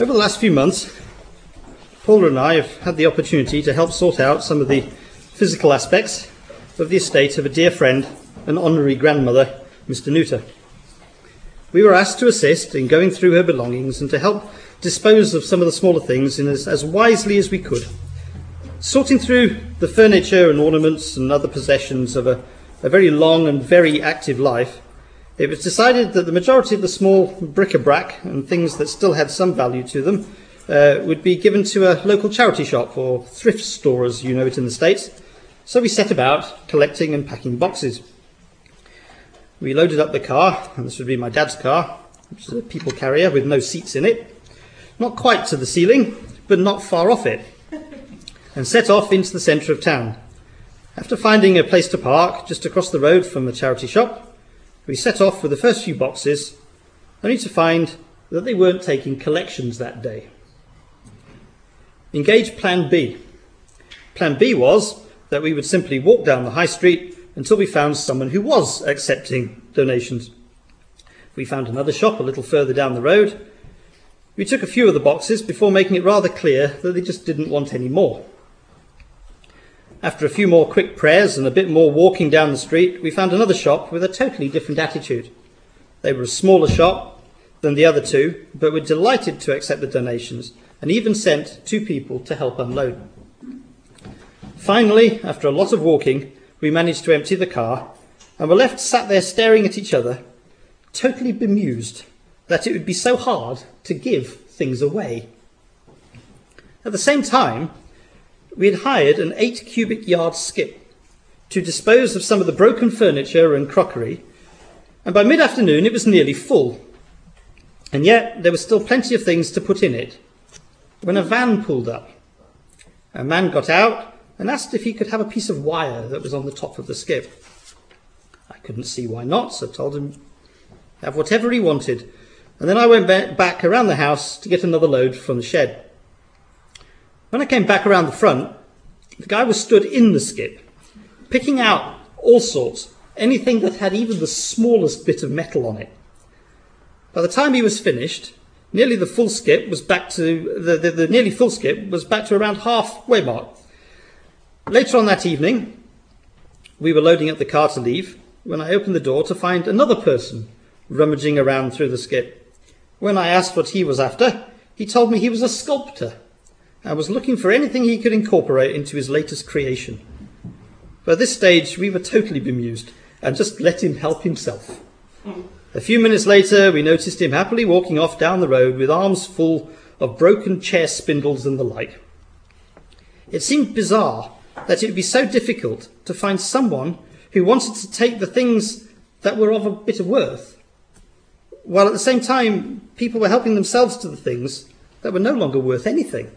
Over the last few months, Paula and I have had the opportunity to help sort out some of the physical aspects of the estate of a dear friend and honorary grandmother, Mr. Nutter. We were asked to assist in going through her belongings and to help dispose of some of the smaller things as wisely as we could. Sorting through the furniture and ornaments and other possessions of a very long and very active life, it was decided that the majority of the small bric-a-brac and things that still had some value to them would be given to a local charity shop or thrift store, as you know it in the States. So we set about collecting and packing boxes. We loaded up the car, and this would be my dad's car, which is a people carrier with no seats in it, not quite to the ceiling, but not far off it, and set off into the centre of town. After finding a place to park just across the road from the charity shop, we set off with the first few boxes, only to find that they weren't taking collections that day. Engage Plan B. Plan B was that we would simply walk down the high street until we found someone who was accepting donations. We found another shop a little further down the road. We took a few of the boxes before making it rather clear that they just didn't want any more. After a few more quick prayers and a bit more walking down the street, we found another shop with a totally different attitude. They were a smaller shop than the other two, but were delighted to accept the donations and even sent 2 people to help unload. Finally, after a lot of walking, we managed to empty the car and were left sat there staring at each other, totally bemused that it would be so hard to give things away. At the same time, we had hired an 8 cubic yard skip to dispose of some of the broken furniture and crockery, and by mid-afternoon it was nearly full. And yet there was still plenty of things to put in it when a van pulled up. A man got out and asked if he could have a piece of wire that was on the top of the skip. I couldn't see why not, so I told him have whatever he wanted, and then I went back around the house to get another load from the shed. When I came back around the front, the guy was stood in the skip, picking out all sorts, anything that had even the smallest bit of metal on it. By the time he was finished, nearly the full skip was back to the nearly full skip was back to around halfway mark. Later on that evening, we were loading up the car to leave when I opened the door to find another person rummaging around through the skip. When I asked what he was after, he told me he was a sculptor and was looking for anything he could incorporate into his latest creation. But at this stage, we were totally bemused and just let him help himself. A few minutes later, we noticed him happily walking off down the road with arms full of broken chair spindles and the like. It seemed bizarre that it would be so difficult to find someone who wanted to take the things that were of a bit of worth, while at the same time people were helping themselves to the things that were no longer worth anything.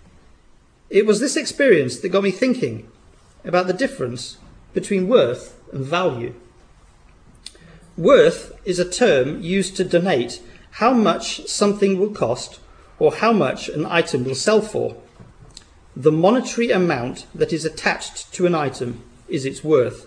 It was this experience that got me thinking about the difference between worth and value. Worth is a term used to denote how much something will cost or how much an item will sell for. The monetary amount that is attached to an item is its worth.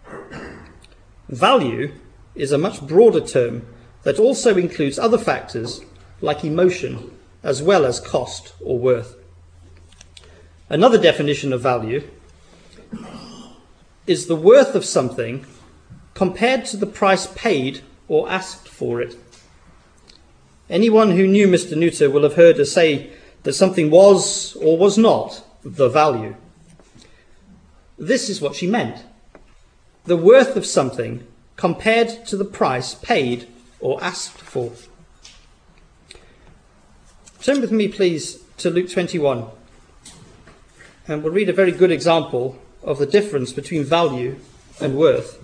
Value is a much broader term that also includes other factors like emotion as well as cost or worth. Another definition of value is the worth of something compared to the price paid or asked for it. Anyone who knew Mr. Nutter will have heard us say that something was or was not the value. This is what she meant. The worth of something compared to the price paid or asked for. Turn with me, please, to Luke 21. And we'll read a very good example of the difference between value and worth.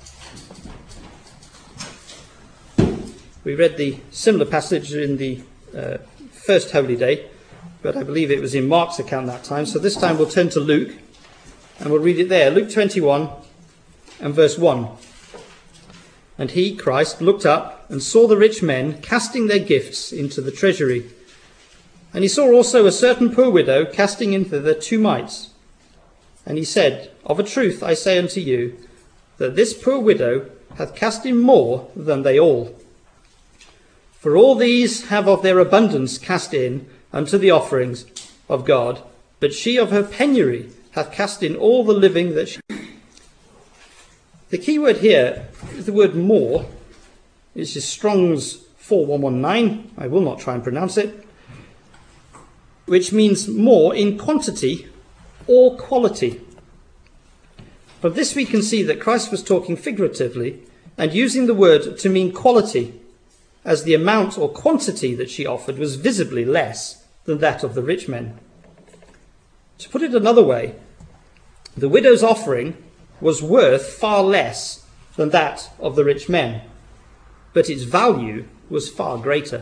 We read the similar passage in the first Holy Day, but I believe it was in Mark's account that time. So this time we'll turn to Luke, and we'll read it there. Luke 21 and verse 1. And he, Christ, looked up and saw the rich men casting their gifts into the treasury. And he saw also a certain poor widow casting in thither 2 mites. And he said, Of a truth I say unto you, that this poor widow hath cast in more than they all. For all these have of their abundance cast in unto the offerings of God, but she of her penury hath cast in all the living that she... The key word here is the word more. This is Strong's 4119. I will not try and pronounce it. Which means more in quantity or quality. From this we can see that Christ was talking figuratively and using the word to mean quality, as the amount or quantity that she offered was visibly less than that of the rich men. To put it another way, the widow's offering was worth far less than that of the rich men, but its value was far greater.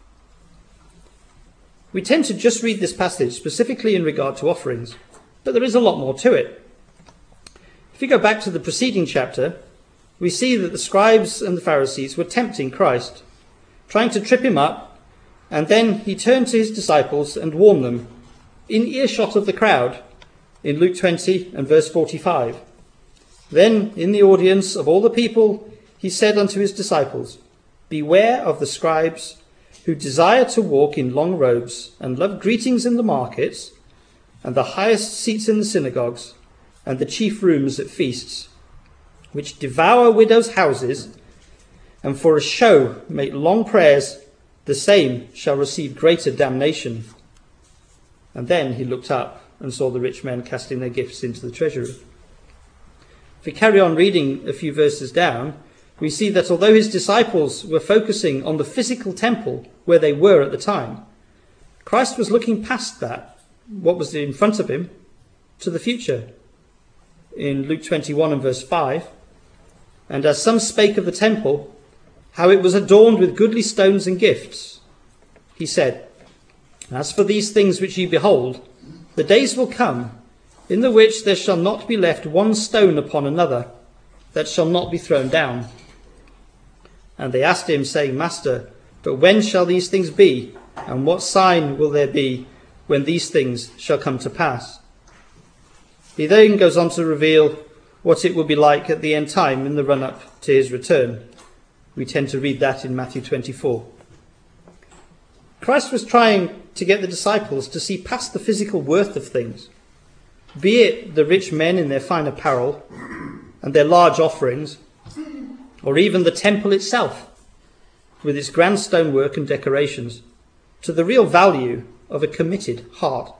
We tend to just read this passage specifically in regard to offerings, but there is a lot more to it. If you go back to the preceding chapter, we see that the scribes and the Pharisees were tempting Christ, trying to trip him up, and then he turned to his disciples and warned them in earshot of the crowd in Luke 20 and verse 45. Then, in the audience of all the people, he said unto his disciples, Beware of the scribes who desire to walk in long robes and love greetings in the markets and the highest seats in the synagogues and the chief rooms at feasts, which devour widows' houses and for a show make long prayers. The same shall receive greater damnation. And then he looked up and saw the rich men casting their gifts into the treasury. If we carry on reading a few verses down, we see that although his disciples were focusing on the physical temple where they were at the time, Christ was looking past that, what was in front of him, to the future. In Luke 21 and verse 5, and as some spake of the temple, how it was adorned with goodly stones and gifts, he said, As for these things which ye behold, the days will come, in the which there shall not be left one stone upon another, that shall not be thrown down. And they asked him, saying, Master, but when shall these things be? And what sign will there be when these things shall come to pass? He then goes on to reveal what it will be like at the end time in the run-up to his return. We tend to read that in Matthew 24. Christ was trying to get the disciples to see past the physical worth of things, be it the rich men in their fine apparel and their large offerings, or even the temple itself with its grand stonework and decorations, to the real value of a committed heart.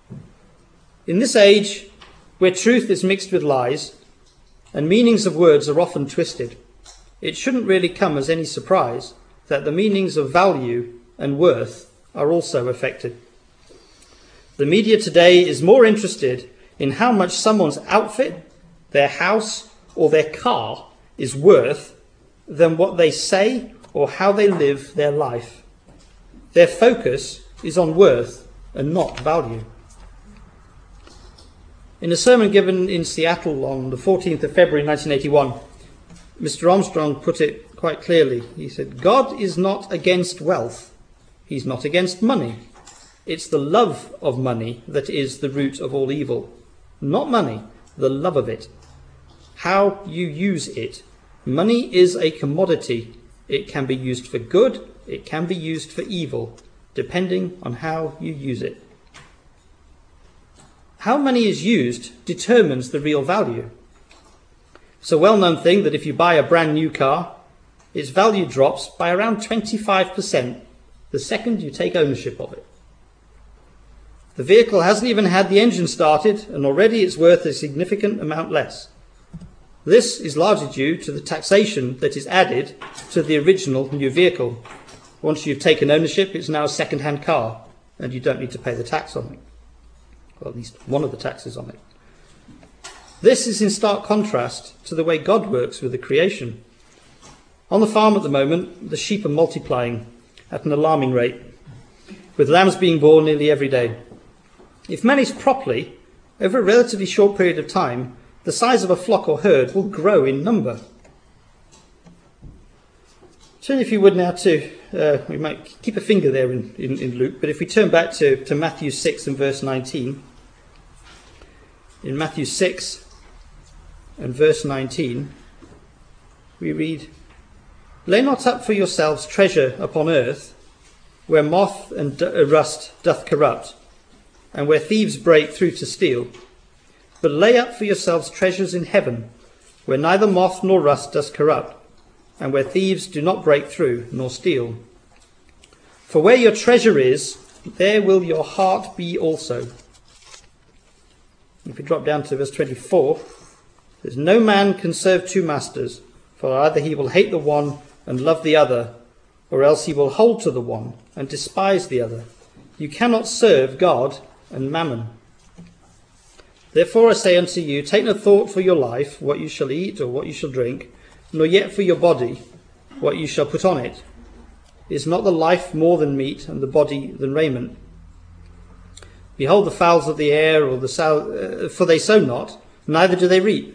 In this age, where truth is mixed with lies and meanings of words are often twisted, it shouldn't really come as any surprise that the meanings of value and worth are also affected. The media today is more interested in how much someone's outfit, their house, or their car is worth than what they say or how they live their life. Their focus is on worth and not value. In a sermon given in Seattle on the 14th of February 1981, Mr. Armstrong put it quite clearly. He said, God is not against wealth. He's not against money. It's the love of money that is the root of all evil. Not money, the love of it. How you use it. Money is a commodity. It can be used for good, it can be used for evil, depending on how you use it. How money is used determines the real value. It's a well-known thing that if you buy a brand new car, its value drops by around 25% the second you take ownership of it. The vehicle hasn't even had the engine started, and already it's worth a significant amount less. This is largely due to the taxation that is added to the original new vehicle. Once you've taken ownership, it's now a second-hand car, and you don't need to pay the tax on it. Well, at least one of the taxes on it. This is in stark contrast to the way God works with the creation. On the farm at the moment, the sheep are multiplying at an alarming rate, with lambs being born nearly every day. If managed properly, over a relatively short period of time, the size of a flock or herd will grow in number. Turn, if you would, now to, we might keep a finger there in Luke, but if we turn back to Matthew 6 and verse 19. In Matthew 6 and verse 19, we read, Lay not up for yourselves treasure upon earth, where moth and rust doth corrupt, and where thieves break through to steal. But lay up for yourselves treasures in heaven, where neither moth nor rust does corrupt, and where thieves do not break through nor steal. For where your treasure is, there will your heart be also. If we drop down to verse 24, there's no man can serve two masters, for either he will hate the one and love the other, or else he will hold to the one and despise the other. You cannot serve God and mammon. Therefore I say unto you, take no thought for your life, what you shall eat or what you shall drink, nor yet for your body, what you shall put on it. Is not the life more than meat, and the body than raiment? Behold the fowls of the air, or for they sow not, neither do they reap,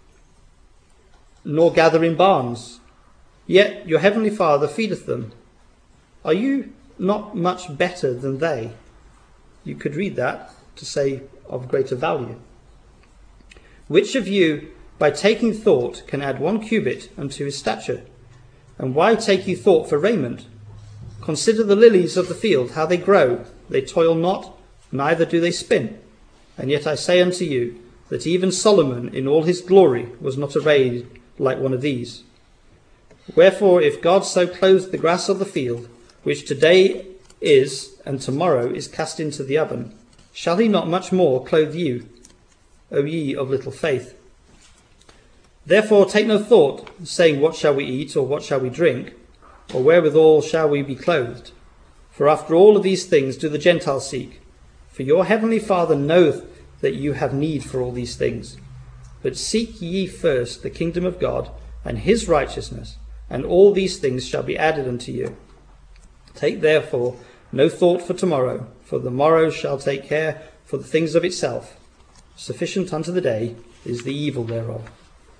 nor gather in barns, yet your heavenly Father feedeth them. Are you not much better than they? You could read that to say of greater value. Which of you, by taking thought, can add 1 cubit unto his stature? And why take you thought for raiment? Consider the lilies of the field, how they grow. They toil not, neither do they spin. And yet I say unto you, that even Solomon in all his glory was not arrayed like one of these. Wherefore, if God so clothes the grass of the field, which today is, and tomorrow is cast into the oven, shall he not much more clothe you, O ye of little faith? Therefore take no thought, saying, what shall we eat, or what shall we drink, or wherewithal shall we be clothed? For after all of these things do the Gentiles seek. For your heavenly Father knoweth that you have need for all these things. But seek ye first the kingdom of God and his righteousness, and all these things shall be added unto you. Take therefore no thought for tomorrow, for the morrow shall take care for the things of itself. Sufficient unto the day is the evil thereof.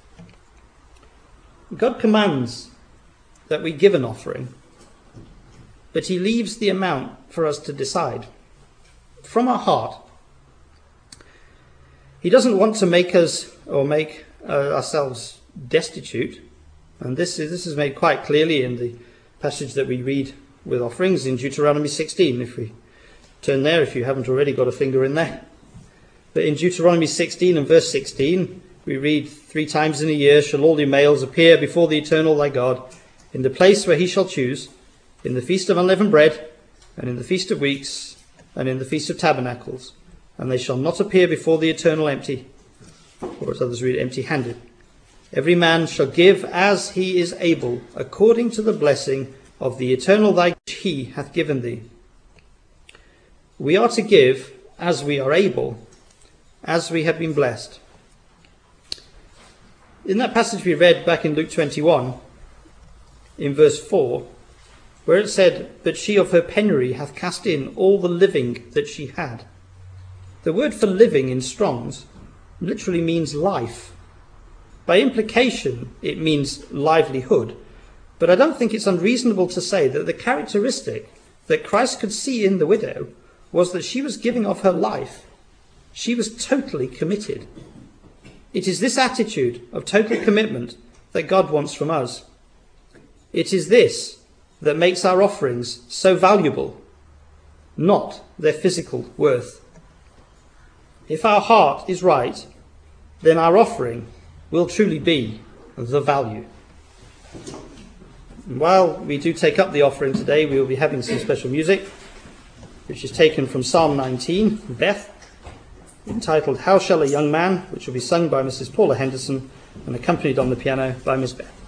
God commands that we give an offering, but he leaves the amount for us to decide from our heart. He doesn't want to make us or make ourselves destitute, and this is made quite clearly in the passage that we read with offerings in Deuteronomy 16. If we turn there, if you haven't already got a finger in there. But in Deuteronomy 16 and verse 16, we read, 3 times in a year shall all your males appear before the Eternal thy God, in the place where he shall choose, in the feast of unleavened bread, and in the feast of weeks, and in the feast of tabernacles. And they shall not appear before the Eternal empty, or as others read, empty-handed. Every man shall give as he is able, according to the blessing of the Eternal thy God which he hath given thee. We are to give as we are able, as we have been blessed. In that passage we read back in Luke 21, in verse 4, where it said, but she of her penury hath cast in all the living that she had. The word for living in Strong's literally means life. By implication, it means livelihood. But I don't think it's unreasonable to say that the characteristic that Christ could see in the widow was that she was giving of her life. She was totally committed. It is this attitude of total commitment that God wants from us. It is this that makes our offerings so valuable, not their physical worth. If our heart is right, then our offering will truly be the value. And while we do take up the offering today, we will be having some special music, which is taken from Psalm 19, Beth, entitled How Shall a Young Man, which will be sung by Mrs. Paula Henderson and accompanied on the piano by Miss Beth.